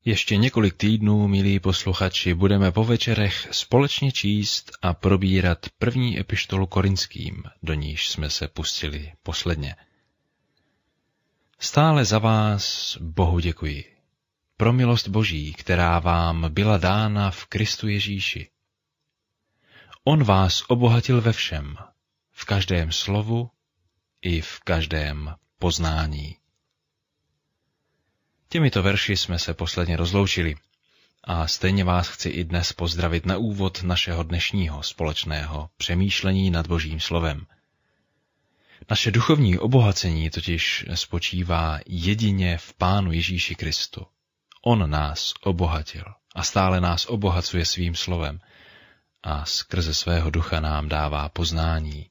Ještě několik týdnů, milí posluchači, budeme po večerech společně číst a probírat první epištolu Korinským, do níž jsme se pustili posledně. Stále za vás Bohu děkuji. Pro milost Boží, která vám byla dána v Kristu Ježíši. On vás obohatil ve všem, v každém slovu i v každém poznání. Těmito verši jsme se posledně rozloučili a stejně vás chci i dnes pozdravit na úvod našeho dnešního společného přemýšlení nad Božím slovem. Naše duchovní obohacení totiž spočívá jedině v Pánu Ježíši Kristu. On nás obohatil a stále nás obohacuje svým slovem a skrze svého ducha nám dává poznání.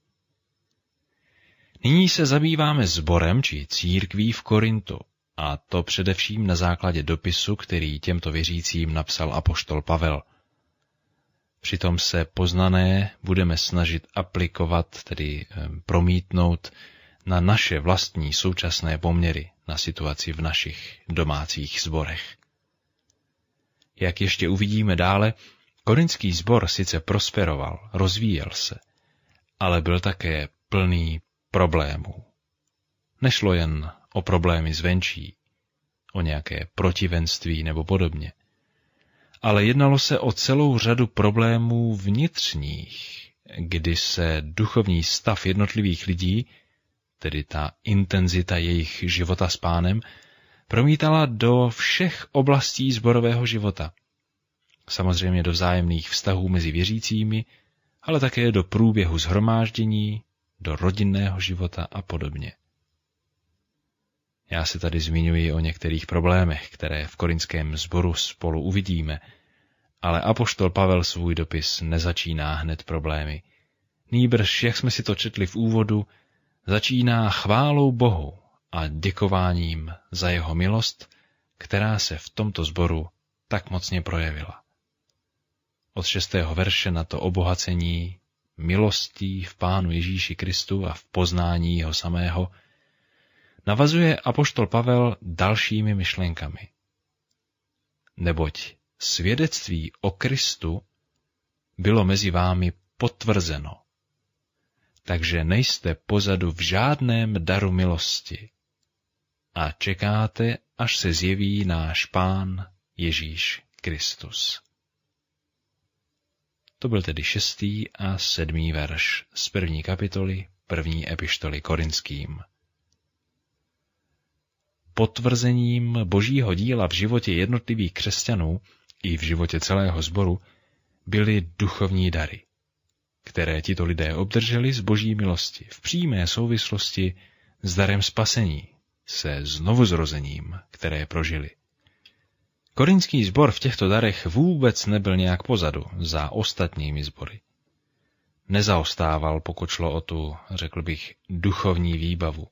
Nyní se zabýváme sborem či církví v Korintu, a to především na základě dopisu, který těmto věřícím napsal apoštol Pavel. Přitom se poznané budeme snažit aplikovat, tedy promítnout na naše vlastní současné poměry, na situaci v našich domácích sborech. Jak ještě uvidíme dále, korinský sbor sice prosperoval, rozvíjel se, ale byl také plný problémů. Nešlo jen o problémy zvenčí, o nějaké protivenství nebo podobně, ale jednalo se o celou řadu problémů vnitřních, kdy se duchovní stav jednotlivých lidí, tedy ta intenzita jejich života s Pánem, promítala do všech oblastí sborového života. Samozřejmě do vzájemných vztahů mezi věřícími, ale také do průběhu shromáždění, do rodinného života a podobně. Já se tady zmiňuji o některých problémech, které v korinském sboru spolu uvidíme, ale apoštol Pavel svůj dopis nezačíná hned problémy. Nýbrž, jak jsme si to četli v úvodu, začíná chválou Bohu a děkováním za jeho milost, která se v tomto sboru tak mocně projevila. Od 6. verše na to obohacení milostí v Pánu Ježíši Kristu a v poznání jeho samého navazuje apoštol Pavel dalšími myšlenkami. Neboť svědectví o Kristu bylo mezi vámi potvrzeno, takže nejste pozadu v žádném daru milosti a čekáte, až se zjeví náš Pán Ježíš Kristus. To byl tedy 6. a 7. verš z 1. kapitoly 1. epištoly Korinským. Potvrzením Božího díla v životě jednotlivých křesťanů i v životě celého sboru byly duchovní dary, které tito lidé obdrželi z Boží milosti v přímé souvislosti s darem spasení, se znovuzrozením, které prožili. Korinský sbor v těchto darech vůbec nebyl nějak pozadu za ostatními sbory. Nezaostával, pokud šlo o tu, řekl bych, duchovní výbavu.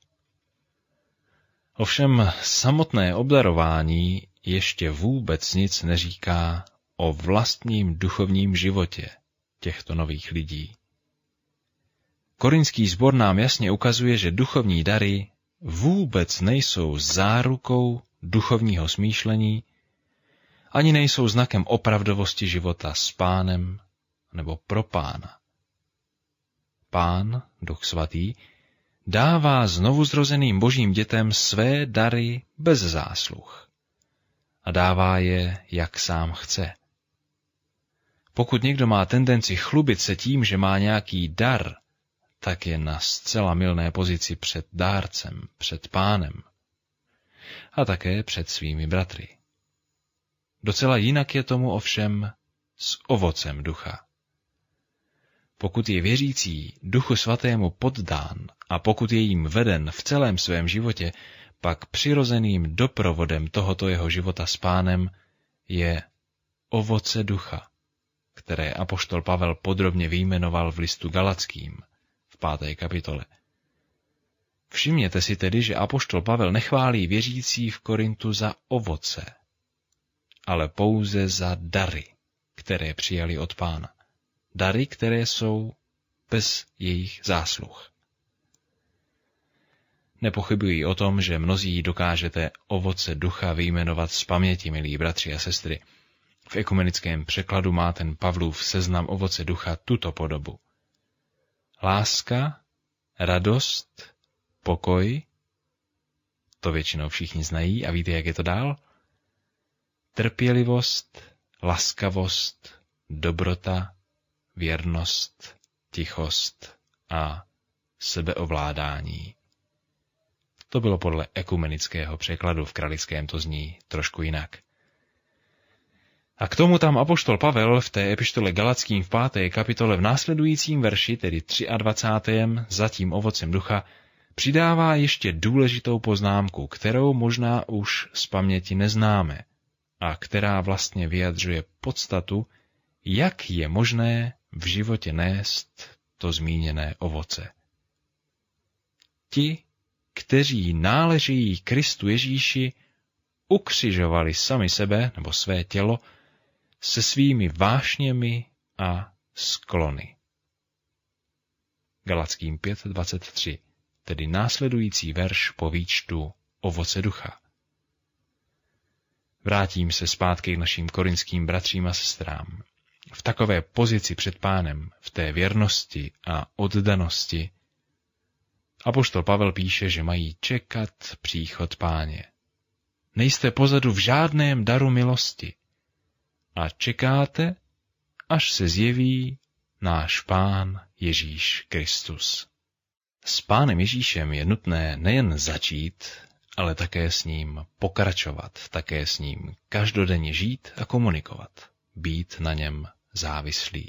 Ovšem samotné obdarování ještě vůbec nic neříká o vlastním duchovním životě těchto nových lidí. Korinský sbor nám jasně ukazuje, že duchovní dary vůbec nejsou zárukou duchovního smýšlení, ani nejsou znakem opravdovosti života s Pánem nebo pro Pána. Pán, Duch Svatý, dává znovuzrozeným Božím dětem své dary bez zásluh a dává je, jak sám chce. Pokud někdo má tendenci chlubit se tím, že má nějaký dar, tak je na zcela mylné pozici před dárcem, před Pánem a také před svými bratry. Docela jinak je tomu ovšem s ovocem ducha. Pokud je věřící Duchu Svatému poddán a pokud je jím veden v celém svém životě, pak přirozeným doprovodem tohoto jeho života s Pánem je ovoce ducha, které apoštol Pavel podrobně vyjmenoval v listu Galackým v 5. kapitole. Všimněte si tedy, že apoštol Pavel nechválí věřící v Korintu za ovoce, ale pouze za dary, které přijali od Pána. Dary, které jsou bez jejich zásluh. Nepochybuji o tom, že mnozí dokážete ovoce ducha vyjmenovat z paměti, milí bratři a sestry. V ekumenickém překladu má ten Pavlův seznam ovoce ducha tuto podobu. Láska, radost, pokoj, to většinou všichni znají a víte, jak je to dál? Trpělivost, laskavost, dobrota, věrnost, tichost a sebeovládání. To bylo podle ekumenického překladu, v kralickém to zní trošku jinak. A k tomu tam apoštol Pavel v té epištole Galackým v 5. kapitole v následujícím verši, tedy 23. za tím ovocem ducha, přidává ještě důležitou poznámku, kterou možná už z paměti neznáme a která vlastně vyjadřuje podstatu, jak je možné v životě nést to zmíněné ovoce. Ti, kteří náležejí Kristu Ježíši, ukřižovali sami sebe nebo své tělo se svými vášněmi a sklony. Galackým 5.23, tedy následující verš po výčtu ovoce ducha. Vrátím se zpátky k našim korinským bratřím a sestrám. V takové pozici před Pánem, v té věrnosti a oddanosti, apoštol Pavel píše, že mají čekat příchod Páně. Nejste pozadu v žádném daru milosti a čekáte, až se zjeví náš Pán Ježíš Kristus. S Pánem Ježíšem je nutné nejen začít, ale také s ním pokračovat, také s ním každodenně žít a komunikovat, být na něm závislí.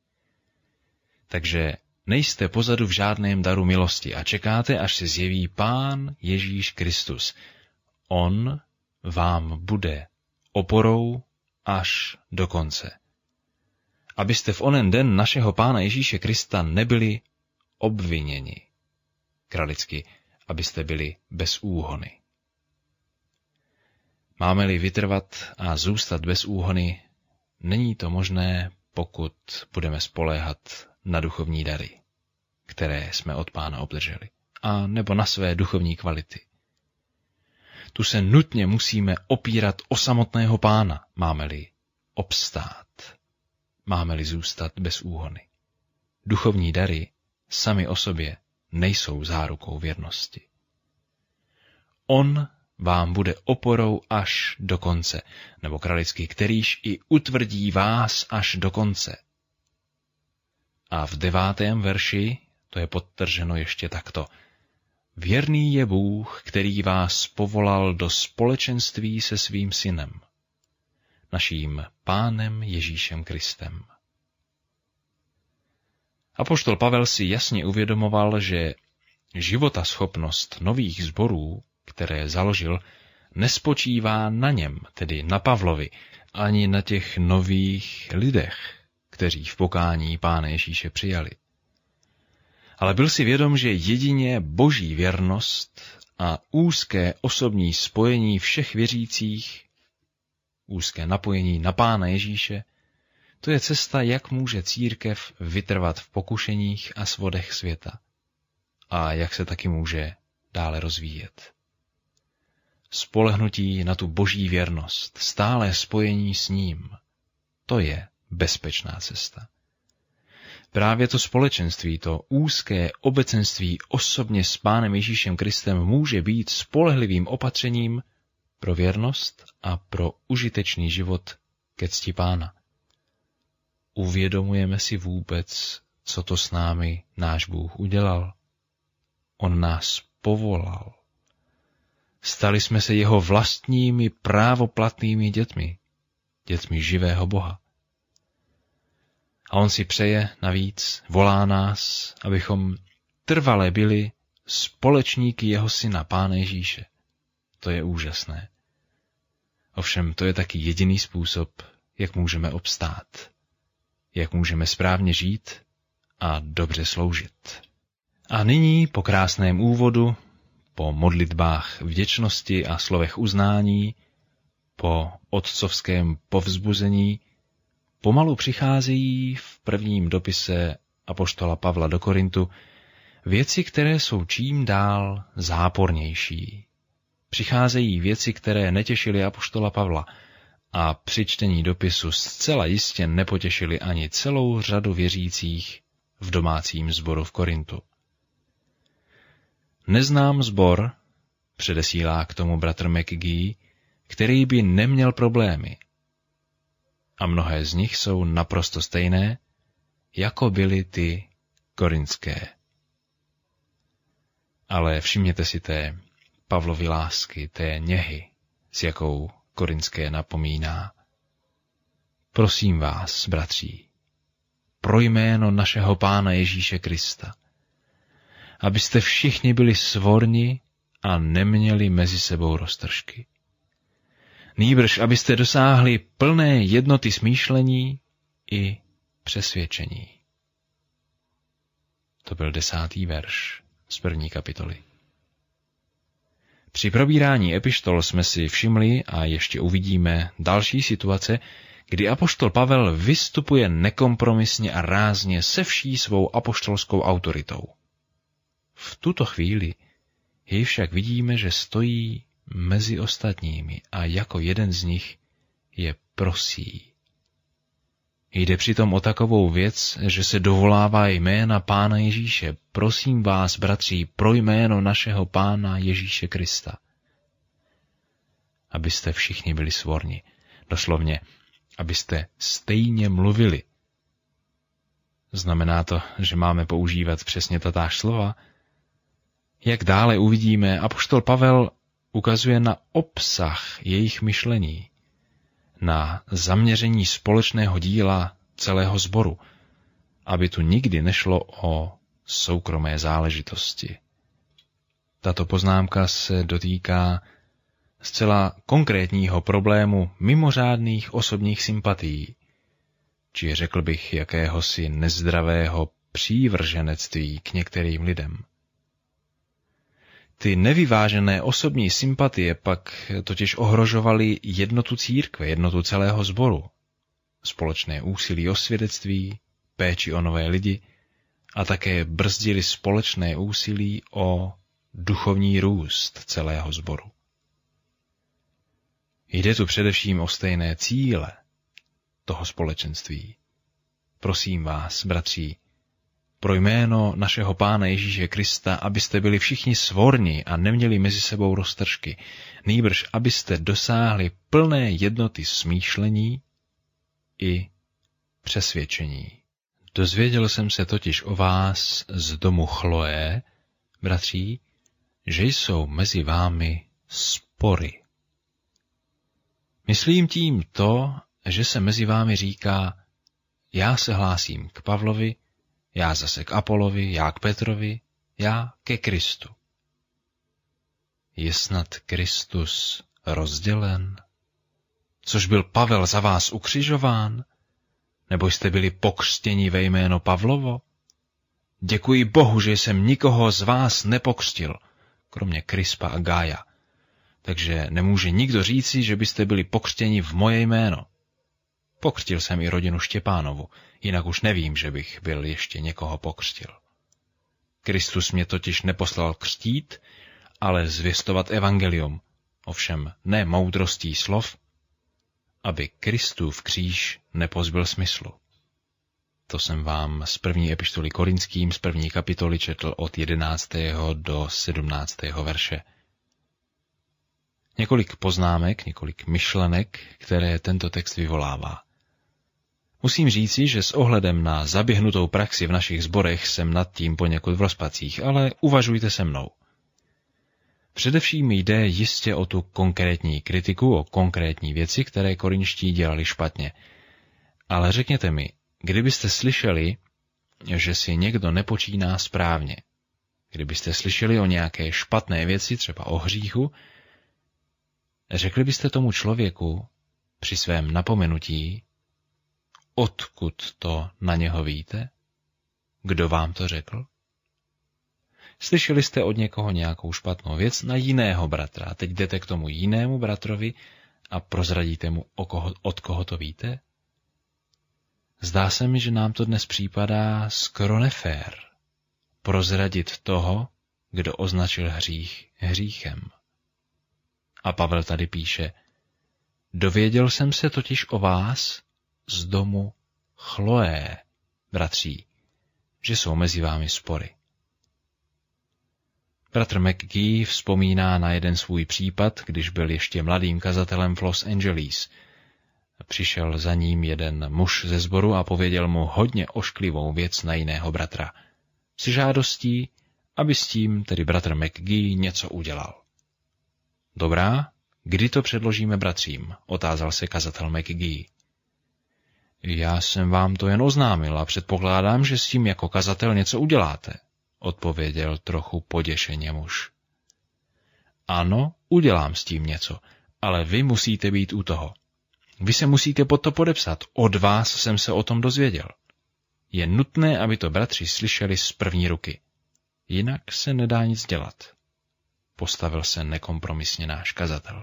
Takže nejste pozadu v žádném daru milosti a čekáte, až se zjeví Pán Ježíš Kristus. On vám bude oporou až do konce. Abyste v onen den našeho Pána Ježíše Krista nebyli obviněni. Kralicky, abyste byli bez úhony. Máme-li vytrvat a zůstat bez úhony, není to možné, pokud budeme spoléhat na duchovní dary, které jsme od Pána obdrželi, a nebo na své duchovní kvality. Tu se nutně musíme opírat o samotného Pána, máme-li obstát, máme-li zůstat bez úhony. Duchovní dary sami o sobě nejsou zárukou věrnosti. On vám bude oporou až do konce, nebo kralicky, kterýž i utvrdí vás až do konce. A v 9. verši to je podtrženo ještě takto. Věrný je Bůh, který vás povolal do společenství se svým synem, naším Pánem Ježíšem Kristem. Apoštol Pavel si jasně uvědomoval, že životaschopnost nových sborů, které založil, nespočívá na něm, tedy na Pavlovi, ani na těch nových lidech, kteří v pokání Pána Ježíše přijali. Ale byl si vědom, že jedině boží věrnost a úzké osobní spojení všech věřících, úzké napojení na Pána Ježíše, to je cesta, jak může církev vytrvat v pokušeních a svodech světa a jak se taky může dále rozvíjet. Spolehnutí na tu boží věrnost, stálé spojení s ním, to je bezpečná cesta. Právě to společenství, to úzké obecenství osobně s Pánem Ježíšem Kristem může být spolehlivým opatřením pro věrnost a pro užitečný život ke cti Pána. Uvědomujeme si vůbec, co to s námi náš Bůh udělal? On nás povolal. Stali jsme se jeho vlastními právoplatnými dětmi, dětmi živého Boha. A on si přeje navíc, volá nás, abychom trvale byli společníky jeho syna, Pána Ježíše. To je úžasné. Ovšem to je taky jediný způsob, jak můžeme obstát, jak můžeme správně žít a dobře sloužit. A nyní po krásném úvodu, po modlitbách vděčnosti a slovech uznání, po otcovském povzbuzení, pomalu přicházejí v prvním dopise apoštola Pavla do Korintu věci, které jsou čím dál zápornější. Přicházejí věci, které netěšily apoštola Pavla a při čtení dopisu zcela jistě nepotěšily ani celou řadu věřících v domácím sboru v Korintu. Neznám sbor, předesílá k tomu bratr McGee, který by neměl problémy. A mnohé z nich jsou naprosto stejné, jako byly ty korintské. Ale všimněte si té Pavlovy lásky, té něhy, s jakou korinské napomíná. Prosím vás, bratří, pro jméno našeho Pána Ježíše Krista, abyste všichni byli svorni a neměli mezi sebou roztržky. Nýbrž, abyste dosáhli plné jednoty smýšlení i přesvědčení. To byl 10. verš z 1. kapitoly. Při probírání epištol jsme si všimli a ještě uvidíme další situace, kdy apoštol Pavel vystupuje nekompromisně a rázně se vší svou apoštolskou autoritou. V tuto chvíli jej však vidíme, že stojí mezi ostatními a jako jeden z nich je prosí. Jde přitom o takovou věc, že se dovolává jména Pána Ježíše. Prosím vás, bratři, pro jméno našeho Pána Ježíše Krista. Abyste všichni byli svorni. Doslovně, abyste stejně mluvili. Znamená to, že máme používat přesně tatáž slova? Jak dále uvidíme, apoštol Pavel ukazuje na obsah jejich myšlení, na zaměření společného díla celého sboru, aby tu nikdy nešlo o soukromé záležitosti. Tato poznámka se dotýká zcela konkrétního problému mimořádných osobních sympatií, či řekl bych jakéhosi nezdravého přívrženectví k některým lidem. Ty nevyvážené osobní sympatie pak totiž ohrožovaly jednotu církve, jednotu celého sboru, společné úsilí o svědectví, péči o nové lidi a také brzdili společné úsilí o duchovní růst celého sboru. Jde tu především o stejné cíle toho společenství. Prosím vás, bratří, pro jméno našeho Pána Ježíše Krista, abyste byli všichni svorni a neměli mezi sebou roztržky, nýbrž abyste dosáhli plné jednoty smýšlení i přesvědčení. Dozvěděl jsem se totiž o vás z domu Chloé, bratří, že jsou mezi vámi spory. Myslím tím to, že se mezi vámi říká, já se hlásím k Pavlovi, já zase k Apolovi, já k Petrovi, já ke Kristu. Je snad Kristus rozdělen? Což byl Pavel za vás ukřižován? Nebo jste byli pokřtěni ve jméno Pavlovo? Děkuji Bohu, že jsem nikoho z vás nepokřtil, kromě Krispa a Gája. Takže nemůže nikdo říci, že byste byli pokřtěni v moje jméno. Pokřtil jsem i rodinu Štěpánovu, jinak už nevím, že bych byl ještě někoho pokřtil. Kristus mě totiž neposlal křtít, ale zvěstovat evangelium, ovšem ne moudrostí slov, aby Kristův kříž nepozbyl smyslu. To jsem vám z 1. epištoly Korinským z 1. kapitoly četl od 11. do 17. verše. Několik poznámek, několik myšlenek, které tento text vyvolává. Musím říci, že s ohledem na zaběhnutou praxi v našich sborech jsem nad tím poněkud v rozpacích, ale uvažujte se mnou. Především jde jistě o tu konkrétní kritiku, o konkrétní věci, které korinští dělali špatně. Ale řekněte mi, kdybyste slyšeli, že si někdo nepočíná správně, kdybyste slyšeli o nějaké špatné věci, třeba o hříchu, řekli byste tomu člověku při svém napomenutí, odkud to na něho víte? Kdo vám to řekl? Slyšeli jste od někoho nějakou špatnou věc na jiného bratra a teď jdete k tomu jinému bratrovi a prozradíte mu, od koho to víte? Zdá se mi, že nám to dnes připadá skoro nefér. prozradit toho, kdo označil hřích hříchem. A Pavel tady píše, dověděl jsem se totiž o vás z domu Chloé, bratří, že jsou mezi vámi spory. Bratr McGee vzpomíná na jeden svůj případ, když byl ještě mladým kazatelem v Los Angeles. Přišel za ním jeden muž ze sboru a pověděl mu hodně ošklivou věc na jiného bratra. S žádostí, aby s tím, tedy bratr McGee, něco udělal. Dobrá, kdy to předložíme bratřím? Otázal se kazatel McGee. Já jsem vám to jen oznámil a předpokládám, že s tím jako kazatel něco uděláte, odpověděl trochu poděšeně muž. Ano, udělám s tím něco, ale vy musíte být u toho. Vy se musíte pod to podepsat, od vás jsem se o tom dozvěděl. Je nutné, aby to bratři slyšeli z první ruky. Jinak se nedá nic dělat. Postavil se nekompromisně náš kazatel.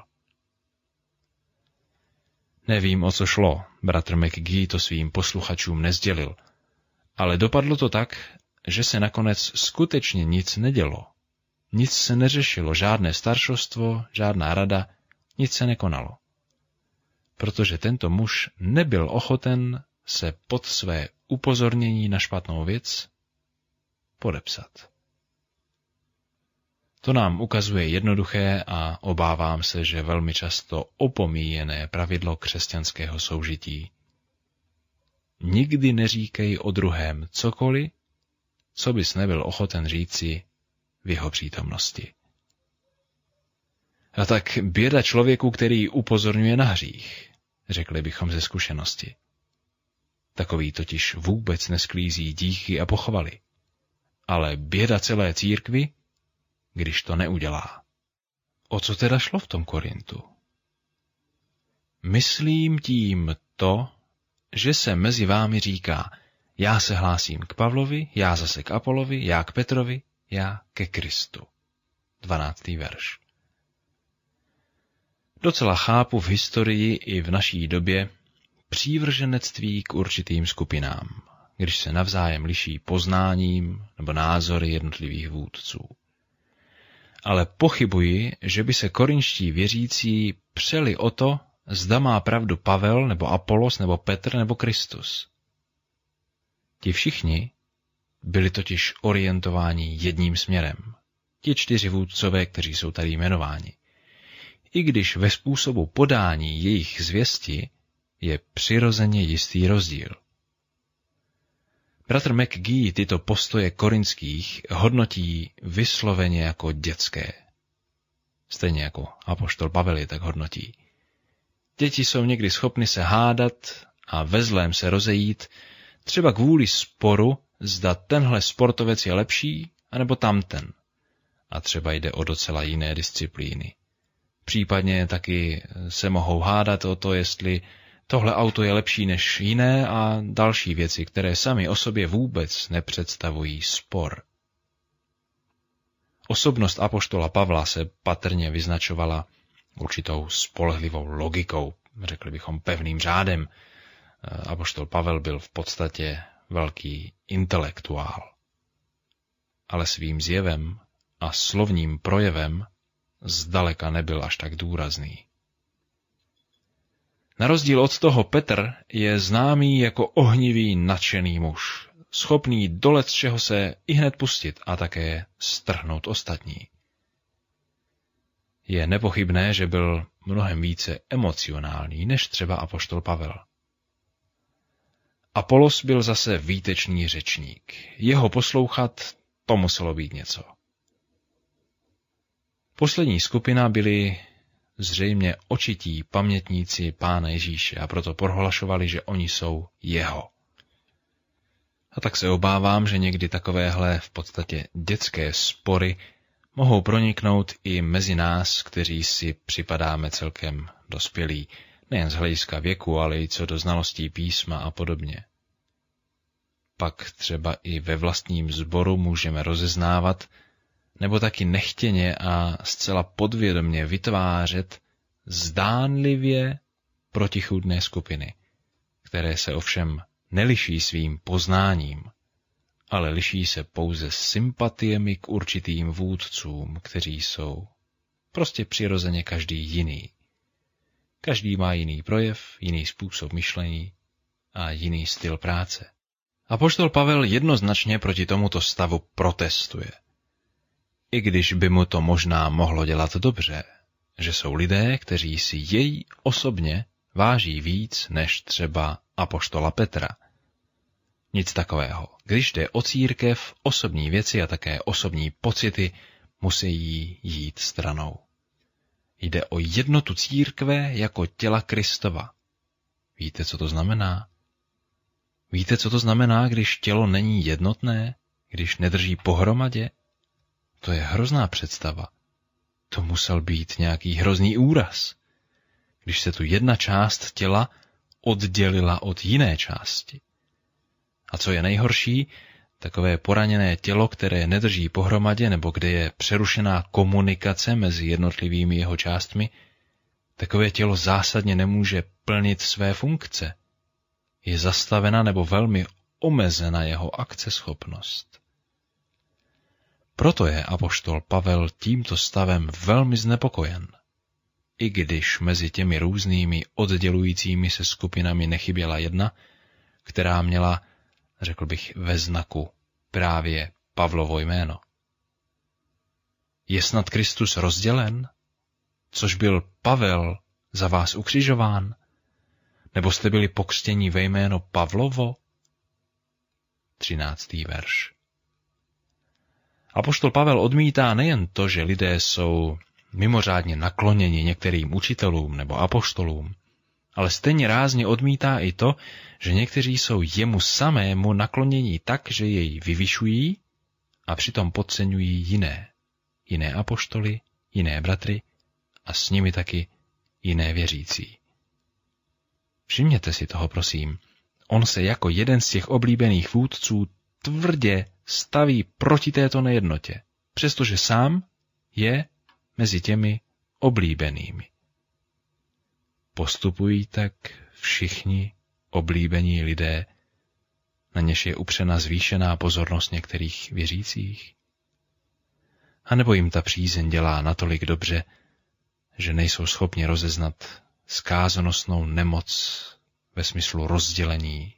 Nevím, o co šlo, bratr McGee to svým posluchačům nezdělil, ale dopadlo to tak, že se nakonec skutečně nic nedělo. Nic se neřešilo, žádné staršostvo, žádná rada, nic se nekonalo. Protože tento muž nebyl ochoten se pod své upozornění na špatnou věc podepsat. To nám ukazuje jednoduché a obávám se, že velmi často opomíjené pravidlo křesťanského soužití. Nikdy neříkej o druhém cokoliv, co bys nebyl ochoten říci v jeho přítomnosti. A tak běda člověku, který upozorňuje na hřích, řekli bychom ze zkušenosti. Takový totiž vůbec nesklízí díky a pochvaly. Ale běda celé církvi, když to neudělá. O co teda šlo v tom Korintu? Myslím tím to, že se mezi vámi říká, já se hlásím k Pavlovi, já zase k Apolovi, já k Petrovi, já ke Kristu. 12. verš. Docela chápu v historii i v naší době přívrženectví k určitým skupinám, když se navzájem liší poznáním nebo názory jednotlivých vůdců. Ale pochybuji, že by se korinští věřící přeli o to, zda má pravdu Pavel, nebo Apolos, nebo Petr, nebo Kristus. Ti všichni byli totiž orientováni jedním směrem. Ti 4 vůdcové, kteří jsou tady jmenováni. I když ve způsobu podání jejich zvěsti je přirozeně jistý rozdíl. Bratr McGee tyto postoje korinských hodnotí vysloveně jako dětské. Stejně jako apoštol Pavel je tak hodnotí. Děti jsou někdy schopny se hádat a ve zlém se rozejít, třeba kvůli sporu, zda tenhle sportovec je lepší, anebo tamten. A třeba jde o docela jiné disciplíny. Případně taky se mohou hádat o to, jestli tohle auto je lepší než jiné a další věci, které sami o sobě vůbec nepředstavují spor. Osobnost apoštola Pavla se patrně vyznačovala určitou spolehlivou logikou, řekli bychom pevným řádem. Apoštol Pavel byl v podstatě velký intelektuál. Ale svým zjevem a slovním projevem zdaleka nebyl až tak důrazný. Na rozdíl od toho Petr je známý jako ohnivý, nadšený muž, schopný do lecčeho se ihned pustit a také strhnout ostatní. Je nepochybné, že byl mnohem více emocionální než třeba apoštol Pavel. Apolos byl zase výtečný řečník. Jeho poslouchat, to muselo být něco. Poslední skupina byli zřejmě očití pamětníci Pána Ježíše a proto prohlašovali, že oni jsou jeho. A tak se obávám, že někdy takovéhle v podstatě dětské spory mohou proniknout i mezi nás, kteří si připadáme celkem dospělí, nejen z hlediska věku, ale i co do znalostí písma a podobně. Pak třeba i ve vlastním sboru můžeme rozeznávat, nebo taky nechtěně a zcela podvědomě vytvářet zdánlivě protichůdné skupiny, které se ovšem neliší svým poznáním, ale liší se pouze sympatiemi k určitým vůdcům, kteří jsou prostě přirozeně každý jiný. Každý má jiný projev, jiný způsob myšlení a jiný styl práce. Apoštol Pavel jednoznačně proti tomuto stavu protestuje. I když by mu to možná mohlo dělat dobře, že jsou lidé, kteří si jej osobně váží víc než třeba apoštola Petra. Nic takového. Když jde o církev, osobní věci a také osobní pocity musí jít stranou. Jde o jednotu církve jako těla Kristova. Víte, co to znamená? Víte, co to znamená, když tělo není jednotné, když nedrží pohromadě? To je hrozná představa. To musel být nějaký hrozný úraz, když se tu jedna část těla oddělila od jiné části. A co je nejhorší, takové poraněné tělo, které nedrží pohromadě nebo kde je přerušená komunikace mezi jednotlivými jeho částmi, takové tělo zásadně nemůže plnit své funkce. Je zastavena nebo velmi omezena jeho akceschopnost. Proto je apoštol Pavel tímto stavem velmi znepokojen. I když mezi těmi různými oddělujícími se skupinami nechyběla jedna, která měla, řekl bych, ve znaku právě Pavlovo jméno. Je snad Kristus rozdělen? Což byl Pavel za vás ukřižován? Nebo jste byli pokřtěni ve jméno Pavlovo? 13. verš. Apoštol Pavel odmítá nejen to, že lidé jsou mimořádně nakloněni některým učitelům nebo apoštolům, ale stejně rázně odmítá i to, že někteří jsou jemu samému naklonění tak, že jej vyvyšují a přitom podceňují jiné apoštoly, jiné bratry a s nimi taky jiné věřící. Všimněte si toho, prosím. On se jako jeden z těch oblíbených vůdců tvrdě staví proti této nejednotě, přestože sám je mezi těmi oblíbenými. Postupují tak všichni oblíbení lidé, na něž je upřena zvýšená pozornost některých věřících? A nebo jim ta přízeň dělá natolik dobře, že nejsou schopni rozeznat zkázonosnou nemoc ve smyslu rozdělení?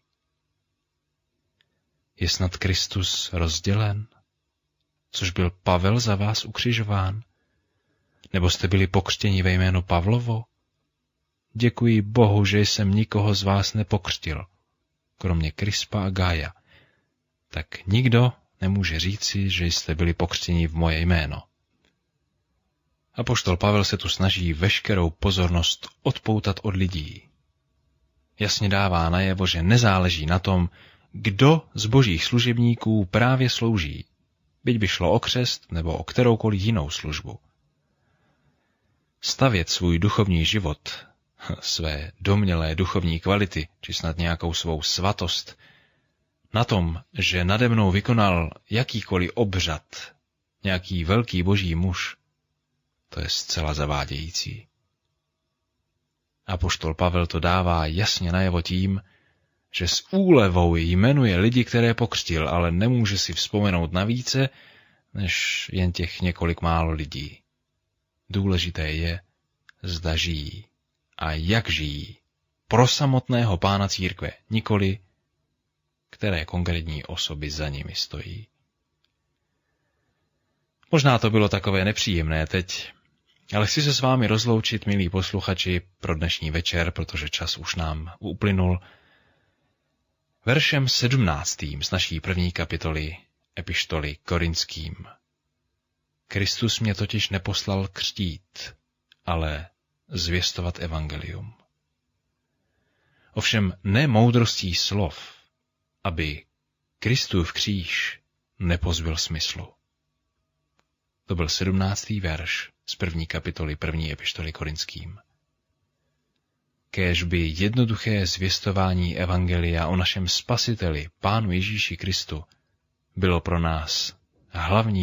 Je snad Kristus rozdělen? Což byl Pavel za vás ukřižován? Nebo jste byli pokřtěni ve jméno Pavlovo? Děkuji Bohu, že jsem nikoho z vás nepokřtil, kromě Krispa a Gája. Tak nikdo nemůže říci, že jste byli pokřtěni v moje jméno. Apoštol Pavel se tu snaží veškerou pozornost odpoutat od lidí. Jasně dává najevo, že nezáleží na tom, kdo z božích služebníků právě slouží, byť by šlo o křest nebo o kteroukoliv jinou službu. Stavět svůj duchovní život, své domnělé duchovní kvality, či snad nějakou svou svatost, na tom, že nade mnou vykonal jakýkoliv obřad, nějaký velký boží muž, to je zcela zavádějící. Apoštol Pavel to dává jasně najevo tím, že s úlevou jmenuje lidi, které pokřtil, ale nemůže si vzpomenout na více, než jen těch několik málo lidí. Důležité je, zda žijí a jak žijí pro samotného pána církve, nikoli které konkrétní osoby za nimi stojí. Možná to bylo takové nepříjemné teď, ale chci se s vámi rozloučit, milí posluchači, pro dnešní večer, protože čas už nám uplynul, veršem 17. z naší první kapitoly epištoly Korinským. Kristus mě totiž neposlal křtít, ale zvěstovat evangelium. Ovšem ne moudrostí slov, aby Kristův kříž nepozbyl smyslu. To byl 17. verš z první kapitoly první epištoly Korinským. Kéžby jednoduché zvěstování evangelia o našem Spasiteli, Pánu Ježíši Kristu, bylo pro nás hlavní